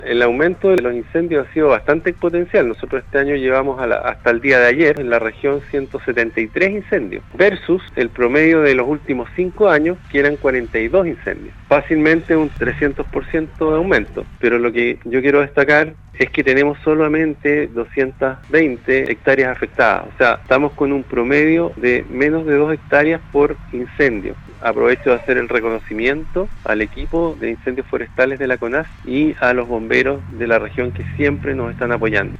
El aumento de los incendios ha sido bastante exponencial. Nosotros este año llevamos hasta el día de ayer en la región 173 incendios, versus el promedio de los últimos 5 años, que eran 42 incendios. Fácilmente un 300% de aumento. Pero lo que yo quiero destacar es que tenemos solamente 220 hectáreas afectadas. O sea, estamos con un promedio de menos de 2 hectáreas por incendio. Aprovecho de hacer el reconocimiento al equipo de incendios forestales de la CONAF y a los bomberos de la región que siempre nos están apoyando.